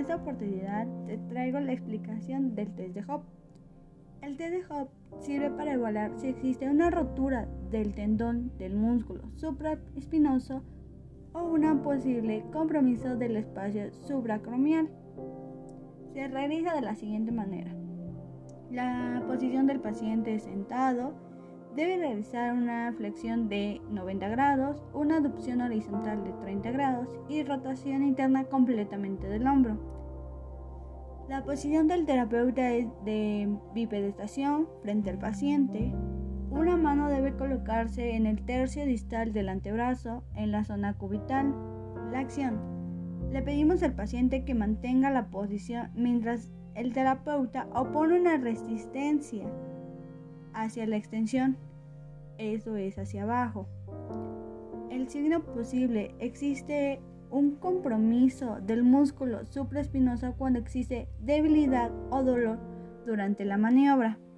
esta oportunidad te traigo la explicación del test de Hope. El test de Hope sirve para evaluar si existe una rotura del tendón del músculo supraespinoso o un posible compromiso del espacio supracromial. Se realiza de la siguiente manera. La posición del paciente sentado debe realizar una flexión de 90 grados, una aducción horizontal de 30 grados y rotación interna completamente del hombro. La posición del terapeuta es de bipedestación frente al paciente. Una mano debe colocarse en el tercio distal del antebrazo, en la zona cubital. La acción. Le pedimos al paciente que mantenga la posición mientras el terapeuta opone una resistencia hacia la extensión, eso es hacia abajo. El signo posible: existe un compromiso del músculo supraespinoso cuando existe debilidad o dolor durante la maniobra.